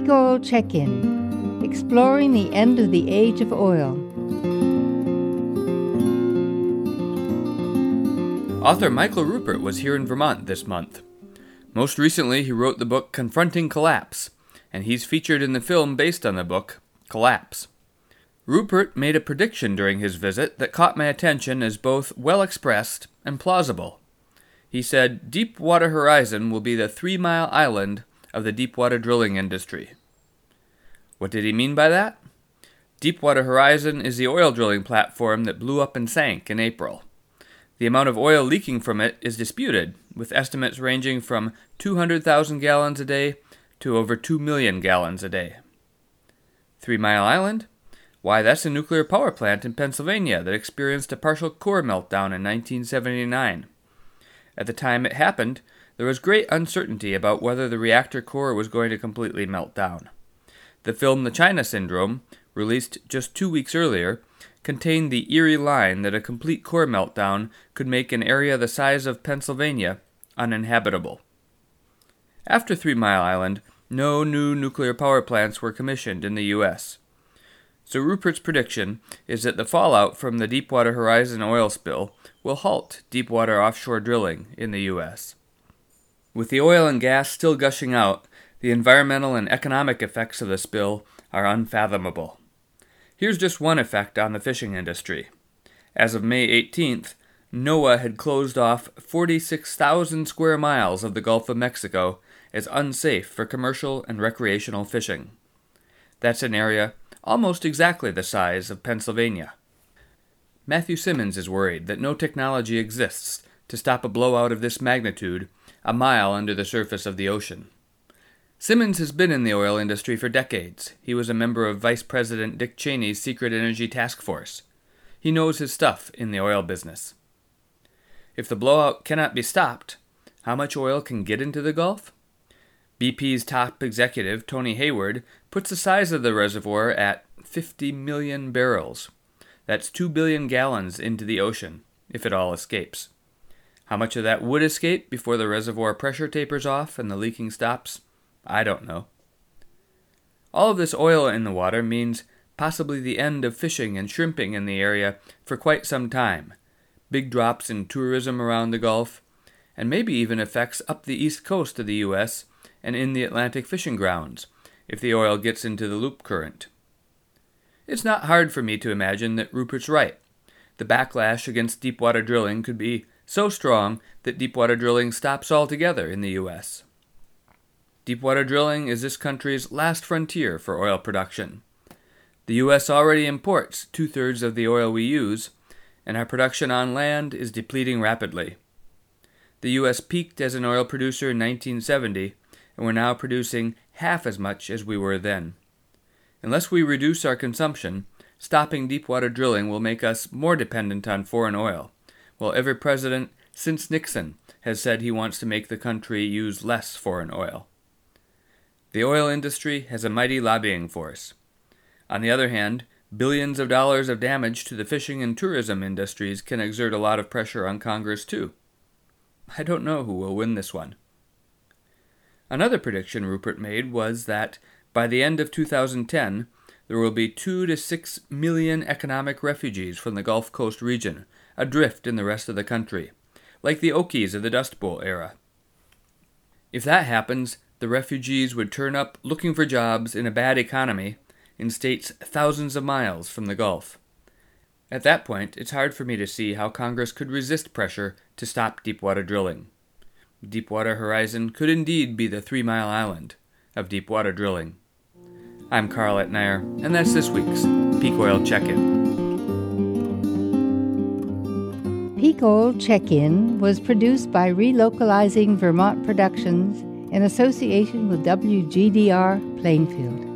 Peak Oil Check-In, exploring the end of the age of oil. Author Michael Ruppert was here in Vermont this month. Most recently, he wrote the book Confronting Collapse, and he's featured in the film based on the book, Collapse. Ruppert made a prediction during his visit that caught my attention as both well-expressed and plausible. He said Deepwater Horizon will be the 3-mile island of the deepwater drilling industry. What did he mean by that? Deepwater Horizon is the oil drilling platform that blew up and sank in April. The amount of oil leaking from it is disputed, with estimates ranging from 200,000 gallons a day to over 2 million gallons a day. 3 Mile Island? Why, that's a nuclear power plant in Pennsylvania that experienced a partial core meltdown in 1979. At the time it happened, there was great uncertainty about whether the reactor core was going to completely melt down. The film The China Syndrome, released just 2 weeks earlier, contained the eerie line that a complete core meltdown could make an area the size of Pennsylvania uninhabitable. After 3 Mile Island, no new nuclear power plants were commissioned in the U.S. So Ruppert's prediction is that the fallout from the Deepwater Horizon oil spill will halt deepwater offshore drilling in the U.S. With the oil and gas still gushing out, the environmental and economic effects of the spill are unfathomable. Here's just one effect on the fishing industry. As of May 18th, NOAA had closed off 46,000 square miles of the Gulf of Mexico as unsafe for commercial and recreational fishing. That's an area almost exactly the size of Pennsylvania. Matthew Simmons is worried that no technology exists to stop a blowout of this magnitude a mile under the surface of the ocean. Simmons has been in the oil industry for decades. He was a member of Vice President Dick Cheney's Secret Energy Task Force. He knows his stuff in the oil business. If the blowout cannot be stopped, how much oil can get into the Gulf? BP's top executive, Tony Hayward, puts the size of the reservoir at 50 million barrels. That's 2 billion gallons into the ocean, if it all escapes. How much of that would escape before the reservoir pressure tapers off and the leaking stops? I don't know. All of this oil in the water means possibly the end of fishing and shrimping in the area for quite some time, big drops in tourism around the Gulf, and maybe even effects up the east coast of the U.S. and in the Atlantic fishing grounds, if the oil gets into the loop current. It's not hard for me to imagine that Ruppert's right. The backlash against deepwater drilling could be so strong that deepwater drilling stops altogether in the U.S. Deepwater drilling is this country's last frontier for oil production. The U.S. already imports 2/3 of the oil we use, and our production on land is depleting rapidly. The U.S. peaked as an oil producer in 1970, and we're now producing half as much as we were then. Unless we reduce our consumption, stopping deepwater drilling will make us more dependent on foreign oil, while every president since Nixon has said he wants to make the country use less foreign oil. The oil industry has a mighty lobbying force. On the other hand, billions of dollars of damage to the fishing and tourism industries can exert a lot of pressure on Congress too. I don't know who will win this one. Another prediction Ruppert made was that by the end of 2010, there will be 2 to 6 million economic refugees from the Gulf Coast region, adrift in the rest of the country, like the Okies of the Dust Bowl era. If that happens, the refugees would turn up looking for jobs in a bad economy in states thousands of miles from the Gulf. At that point, it's hard for me to see how Congress could resist pressure to stop deepwater drilling. Deepwater Horizon could indeed be the 3 Mile Island of deepwater drilling. I'm Carl Etnier, and that's this week's Peak Oil Check-In. Peak Oil Check-In was produced by Relocalizing Vermont Productions in association with WGDR Plainfield.